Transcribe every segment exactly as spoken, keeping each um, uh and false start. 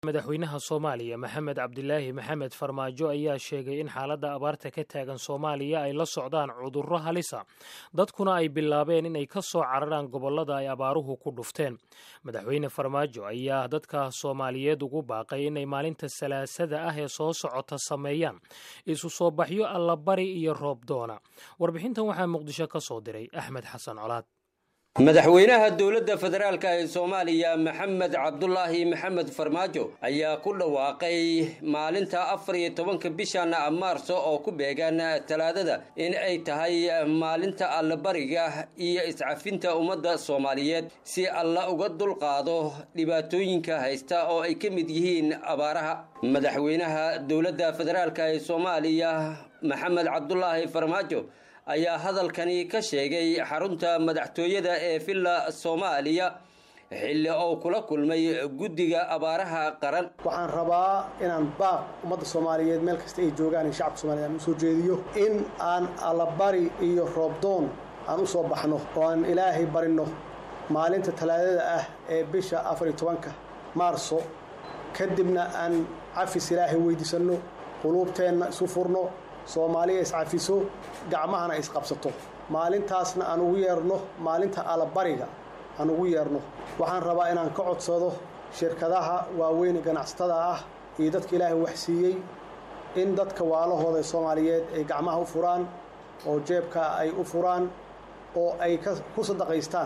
madaxweynaha Soomaaliya Maxamed Cabdilaahi Maxamed Farmaajo ayaa sheegay in xaaladda abaarta ka taagan Soomaaliya ay la socdaan cudurro halis ah dadkuna ay bilaabeen in ay ka soo cararaan gobollada ay abaaruhu ku dhufteen. Madaxweyne Farmaajo ayaa dadka Soomaaliyeed ugu baaqay in ay maalinta Salaasada ah ee soo socota sameeyaan isu soo baxyo allabari iyo roob doona. Warbixintan waxaa Muqdisho ka soo diray Axmed Xasan Colaad. madaxweynaha dawladda federaalka ee Soomaaliya Maxamed Cabdulaahi Maxamed Farmaajo ayaa ku dhawaaqay maalinta afar iyo tobanka bisha Maarso oo ku beegan Talaadada in ay tahay maalinta allabariga iyo iscafinta ummadda Soomaaliyeed si alla uga dulqaado dhibaatooyinka haysta oo ay ka mid yihiin abaaraha. madaxweynaha dawladda federaalka ee Soomaaliya Maxamed Cabdulaahi Farmaajo ayaa hadalkani ka sheegay xarunta madaxtooyada ee Villa Soomaaliya xilli oo kula kulmay guddiga abaaraha qaran. waxaan rabaa inaan baaq ummadda Soomaaliyeed meel kasta ay joogaan in shacabka Soomaaliyeed u soo jeediyo in aan allabari iyo roobdoon aan u soo baxno oo aan Ilaahay barino maalinta Talaadada ah ee bisha afar iyo tobanka Maarso kadibna aan cafis Ilaahay weydiisano qulubteena isu furno Soomaaliya is cafiso gacmahana is qabsato maalintaasna aan ugu yeerno maalinta allabariga aan ugu yeerno. waxaan rabaa inaan ka codsado shirkadaha waaweyn ganacsatada ah iyo dadka Ilaahay wax siiyay in dadka waalahooda Soomaaliyeed ay gacmaha u furaan oo jeebka ay u furaan oo ay ku sadaqaystaan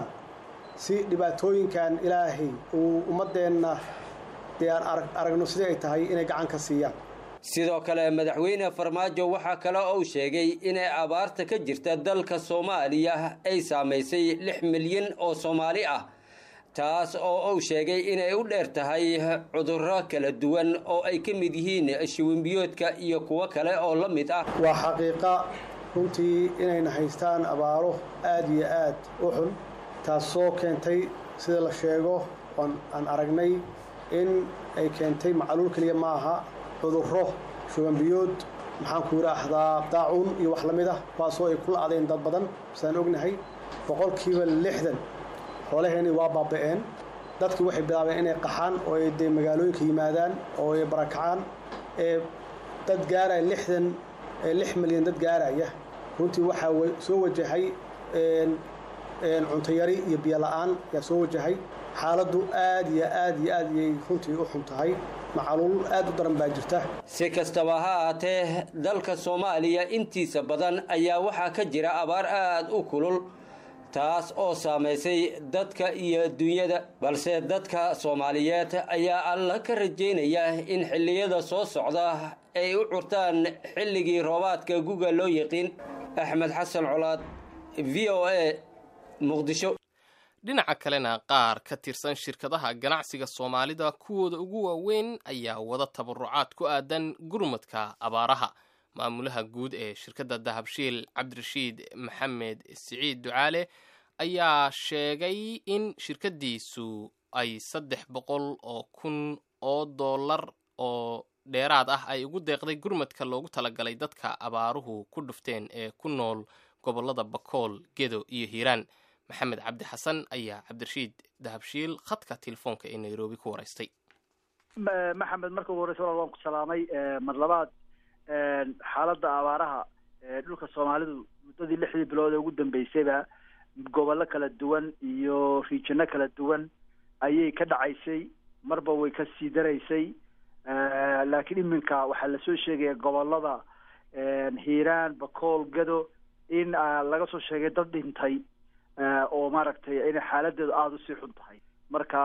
si dhibaatooyinkan Ilaahay uu ummadeena diyaan aragno sidii ay tahay inay gacan ka siiyaan. sidoo kale madaxweyne Farmaajo waxa kale oo sheegay in abaarta ka jirta dalka Soomaaliya ay saameysay lix milyan oo Soomaali ah taas oo uu sheegay in ay u dheer tahay cudurro kala duwan oo ay ka mid yihiin shuban biyoodka iyo kuwa kale oo la mid ah. waa xaqiiqa runtii inayna haystaan abaaro aad iyo aad u xun taasoo keentay sida la sheego aan aragnay in ay keentay macluul kaliya maaha cudurro shuban biyood maxaan ku yiraahdaa daacun iyo wax la mid ah taasoo ay ku laadeen dad badan saan ognahay boqolkiiba lixdan xoolaheeni waa baaba'een. dadkii waxay bilaabeen inay qaxaan oo ay de magaalooyinka yimaadaan oo ay barakacaan ee dad gaaraya lixdan lix milyan dad gaaraya. runtii waxa soo wajahay een een cunto yari iyo biyo la'aan yaa soo wajahay. xaaladdu aad iyo aad iyo aad ay runtii u xun tahay macluul aad u daran baa jirta. si kastaba ha ahaatee dalka Soomaaliya intiisa badan ayaa waxaa ka jira abaar aad u kulul taas oo saameysay dadka iyo dunyada balse dadka Soomaaliyeed ayaa alla ka rajeynaya in xilliyada soo socda ay u curtaan xilligii roobaadka guga loo yaqaan. Axmed Xasan Colaad V O A Muqdisho. dhinaca kalena qaar ka tirsan shirkadaha ganacsiga Soomaalida kuwooda ugu waaweyn ayaa wada tabarucaad ku aadan gurmadka abaaraha. maamulaha guud ee shirkadda Dahabshiil Cabdirashiid Maxamed Siciid Ducaale ayaa sheegay in shirkadiisu ay saddex boqol oo kun oo dollar oo dheeraad ah ay ugu deeqday gurmadka loogu talagalay dadka abaaruhu ku dhufteen ee ku nool gobollada Bakool, Gedo iyo Hiiraan. maxamed cabdi xasan ayaa Cabdirashiid Dahabshiil khadka telefoonka ee Nairobi ku wareystay. maxamed marka ugu horeysa waan ku salaamay mar labaad xaaladda abaaraha dhulka Soomaalidu muddadii lixdii bilood ee ugu dambeysayba gobollo kala duwan iyo regiono kala duwan ayay ka dhacaysay marba way ka sii daraysay laakiin iminka waxaa la soo sheegay gobollada Hiiraan, Bakool, Gedo in laga soo sheegay dad dhintay oo maaragtay in xaaladdeedu aada u sii xun tahay. marka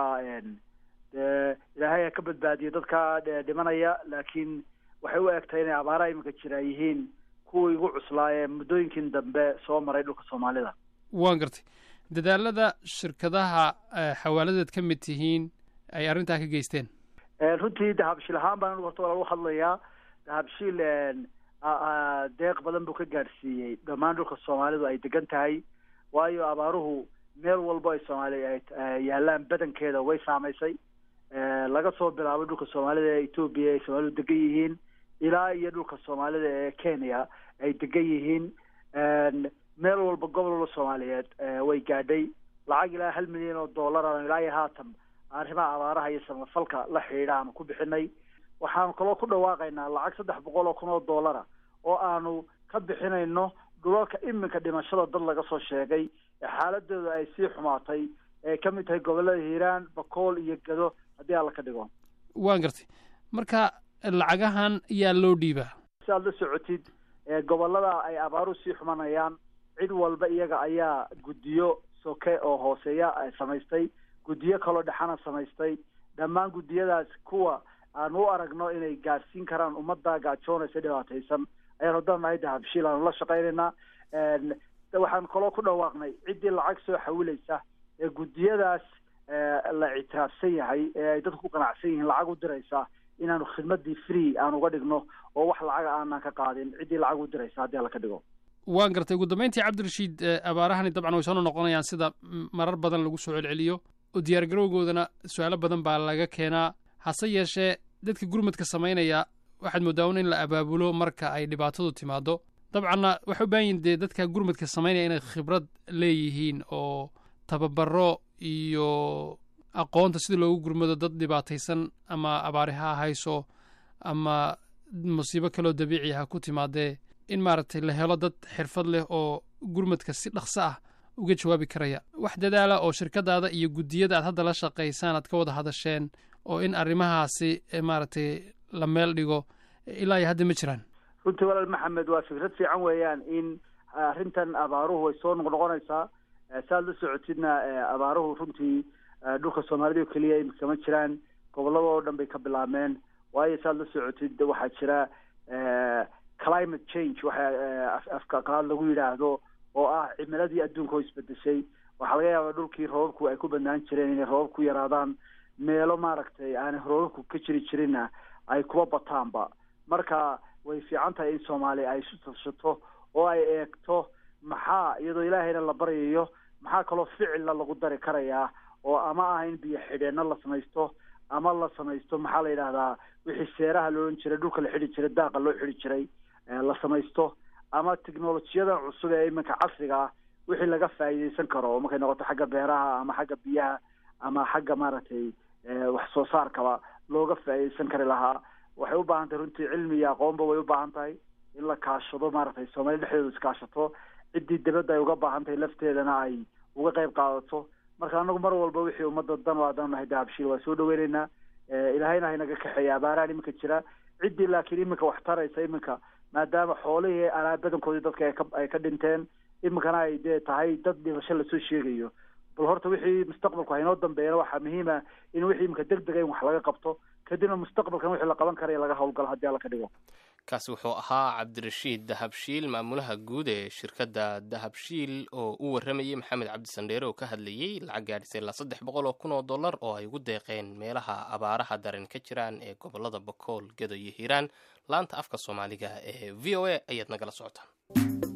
ilaahay ka badbaadiyo dadka dhimanaya laakiin waxay u egtahay inay abaaraha iminka jira yihiin kuwii ugu cuslaayee muddooyinkin dambe soo maray dhulka Soomaalida. waan gartay dadaalada shirkadaha xawaaladeed ka mid tihiin ay arrintaa ka geysteen. runtii Dahabshiil ahaan baan horta lagu hadlayaa. Dahabshiil deeq badan buu ka gaarsiiyey dhammaan dhulka Soomaalidu ay degan tahay waayo abaaruhu meel walba ay Soomaaliya ay yaalaan badankeeda way saameysay. laga soo bilaabo dhulka Soomaalida ee Itoobiya ay Soomaalidu degan yihiin ilaa iyo dhulka Soomaalida ee Kenya ay degan yihiin. meel walba gobol walba Soomaaliyeed way gaadhay lacag ilaa hal milyan oo dollar ah ilaa haatan arrimaha abaaraha iyo samafalka la xidhiidha aanu ku bixinay waxaanu kaloo ku dhawaaqaynaa lacag saddex boqol oo kun oo dollara oo aanu ka bixinayno dhulalka iminka dhimashada dad laga soo sheegay ee xaaladooda ay sii xumaatay ee ka mid tahay gobollada hiiraan bakool iyo gado haddii alla ka dhigo waan gartay marka lacagahan yaa loo dhiibaa si aad la socotid gobollada ay abaaruhu sii xumanayaan cid walba iyaga ayaa guddiyo soke oo hooseeya ay samaystay guddiyo kaloo dhexana samaystay dhammaan guddiyadaas kuwa aan u aragno inay gaadhsiin karaan ummadda gaajoonaysa dhibaataysan ayaan haddaan nahay dahabshiil aanu la shaqaynaynaa waxaan kaloo ku dhawaaqnay ciddii lacag soo xawilaysa ee guddiyadaas la ictiraafsan yahay ee ay dadku ku qanacsan yihiin lacag u diraysa inaanu khidmadii free aan uga dhigno oo wax lacaga aanan ka qaadin ciddii lacag u diraysa haddii alla ka dhigo waan gartay ugu dambeyntii cabdirashiid abaarahani dabcan way soo noqonayaan sida marar badan lagu soo celceliyo oo diyaargarowgoodana su-aalo badan baa laga keenaa hase yeeshee dadka gurmadka samaynaya waxaad mooddaa in la abaabulo marka ay dhibaatadu timaado dabcanna waxay u baahan yihin dee dadka gurmadka samaynaya inay khibrad leeyihiin oo tababaro iyo aqoonta sida loogu gurmado dad dhibaataysan ama abaari ha hayso ama musiibo kaloo dabiici ha ku timaadee in maaragtay la helo dad xirfad leh oo gurmadka si dhaqso ah uga jawaabi karaya wax dadaala oo shirkadaada iyo guddiyada aad hadda la shaqaysaan aad ka wada hadasheen oo in arrimahaasi maaragtay la meel dhigo ilaa iyo hadda ma jiraan runtii walaal maxamed waa fikrad fiican weeyaan in arrintan abaaruhu way soo noqnoqonaysaa saaad la socotidna abaaruhu runtii dhulka soomaalida oo keliya imika ma jiraan gobollada oo dhan bay ka bilaabmeen waayo saaad la socotid waxaa jira climate change waxa afka qalaad lagu yidhaahdo oo ah cimiladii adduunka oo isbedeshay waxaa laga yaabaa dhulkii roobabku ay ku banaan jireen inay roobab ku yaraadaan meelo maaragtay aanay roobabku ka jiri jirinna ay kuba bataanba marka way fiican tahay in soomaaliya ay isu tashato oo ay eegto maxaa iyadoo ilaahayna la baryayo maxaa kaloo ficilla lagu dari karayaa oo ama ah in biyo xidheenno la samaysto ama la samaysto maxaa la yidhaahdaa wixii seeraha loohan jiray dhulka la xidhi jiray daaqa loo xidhi jiray la samaysto ama teknolojiyadan cusub ee iminka casriga ah wixii laga faa'iidaysan karo oo markay noqoto xagga beeraha ama xagga biyaha ama xagga maaragtay wax soo saarkaba looga faa'iidaysan kari lahaa waxay u baahan tahay runtii cilmi iyo aqoonba way u baahan tahay in la kaashado maaragtay soomaaliya dhexdeedu iskaashato ciddii dibadda ay uga baahan tahay lafteedana ay uga qayb qaadato marka anagu mar walba wixii ummadda dan o haddaan nahay dahabshiil waa soo dhaweynaynaa ilaahayna haynaga kaxeeya abaarahan iminka jira ciddii laakiin iminka wax taraysa iminka maadaama xoolihii alaa badankoodii dadka ay ka ay ka dhinteen iminkana ay dee tahay dad dhimasho lasoo sheegayo bal horta wixii mustaqbalku haynoo dambeeyana waxaa muhiima in wixii iminka deg dega in wax laga qabto kadibna mustaqbalkan wixii la qaban karaya laga howlgalo haddii alla ka dhigo kaasi wuxuu ahaa cabdirashiid dahabshiil maamulaha guud ee shirkadda dahabshiil oo u warramayey maxamed cabdi sandheere oo ka hadlayey lacag gaadhisay ilaa saddex boqol oo kun oo dollar oo ay ugu deeqeen meelaha abaaraha daran ka jiraan ee gobollada bakool gedo iyo hiiraan laanta afka soomaaliga ee v o a ayaad nagala socotaan